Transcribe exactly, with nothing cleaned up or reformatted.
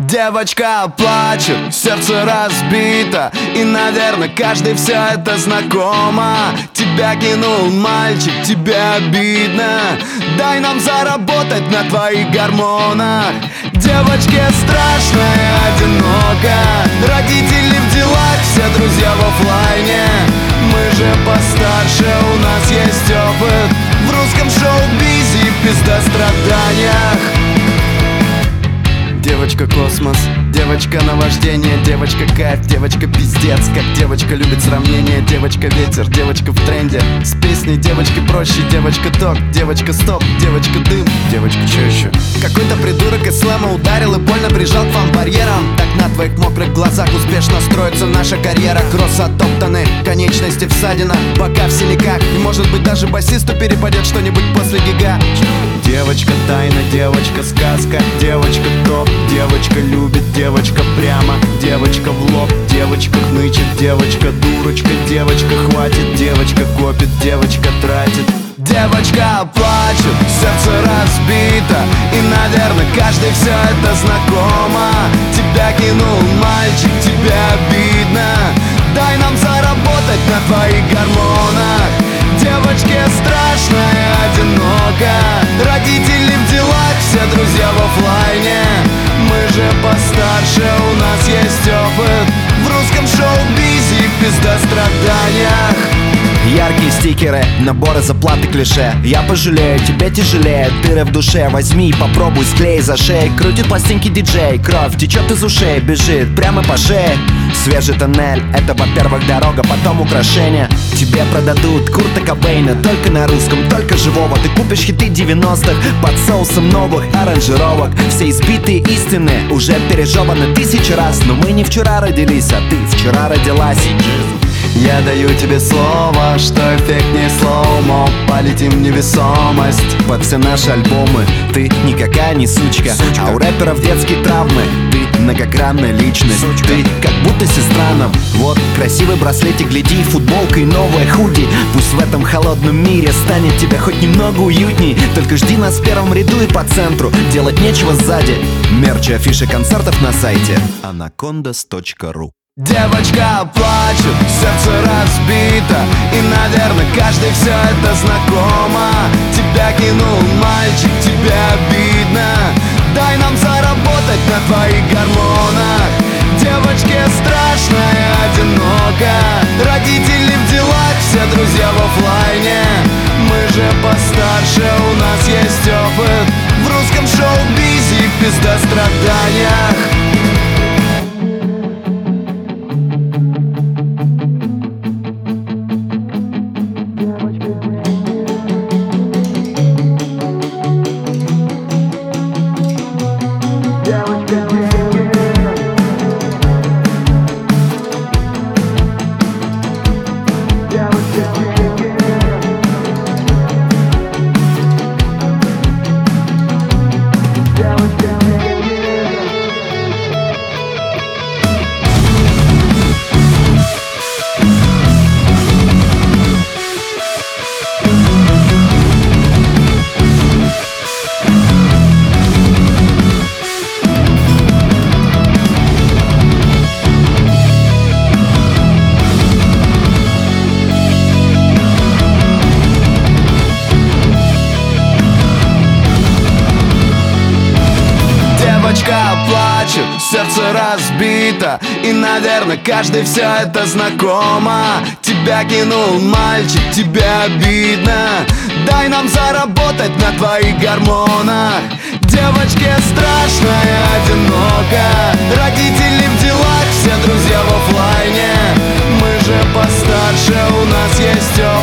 Девочка плачет, сердце разбито, и, наверное, каждый все это знакомо. Тебя кинул мальчик, тебе обидно. Дай нам заработать на твоих гормонах. Девочке страшно и одиноко. Родители в делах, все друзья в оффлайне. Мы же постарше, у нас есть опыт в русском шоу-бизе и в пиздостраданиях. Девочка космос, девочка наваждение, девочка кайф, девочка пиздец. Как девочка любит сравнение, девочка ветер, девочка в тренде. С песней девочки проще, девочка ток, девочка стоп, девочка дым, девочка чё еще? Какой-то придурок из слэма ударил и больно прижал к вам барьером. Так на твоих мокрых глазах успешно строится наша карьера. Кросс оттоптаны, конечности в ссадинах, бока в синяках. И может быть даже басисту перепадет что-нибудь после гига. Девочка тайна, девочка сказка, девочка топ. Девочка любит, девочка прямо, девочка в лоб, девочка хнычет, девочка дурочка, девочка хватит, девочка копит, девочка тратит. Девочка плачет, сердце разбито, и, наверное, каждый все это знакомо. Тебя кинул мальчик, тебе обидно. Дай нам заработать на твоих гормонах. Девочке страшно и одиноко. Родители в делах, все друзья в оффлайне. Мы же постарше, у нас есть опыт в русском шоу-бизе и в пиздостраданиях. Яркие стикеры, наборы заплаты клише. Я пожалею, тебе тяжелее, дыры в душе. Возьми и попробуй, склей за шеей. Крутит пластинки диджей, кровь течет из ушей, бежит прямо по шее. Свежий тоннель, это, во-первых, дорога, потом украшения. Тебе продадут Курта Кобейна, только на русском, только живого. Ты купишь хиты девяностых под соусом новых аранжировок. Все избитые истины уже пережеваны тысячи раз. Но мы не вчера родились, а ты вчера родилась. Я даю тебе слово, что эффект не слоумо. Полетим в невесомость под все наши альбомы. Ты никакая не сучка, сучка. А у рэперов детские травмы. Ты многогранная личность, сучка. Ты как будто сестра нам. Вот красивый браслетик, гляди, футболка и новая худи. Пусть в этом холодном мире станет тебе хоть немного уютней. Только жди нас в первом ряду и по центру. Делать нечего сзади. Мерч и афиши концертов на сайте анакондас точка ру. Девочка плачет, сердце разбито, и, наверное, каждый все это знакомо. Тебя кинул мальчик, тебе обидно. Дай нам заработать на твоих гормонах. Девочке страшно и одиноко. Родители в делах, все друзья в оффлайне. Мы же постарше, у нас есть опыт в русском шоу-бизе и в пиздостраданиях. Плачет, сердце разбито, и, наверное, каждый все это знакомо. Тебя кинул мальчик, тебе обидно. Дай нам заработать на твоих гормонах. Девочке страшно и одиноко. Родители в делах, все друзья в оффлайне. Мы же постарше, у нас есть опыт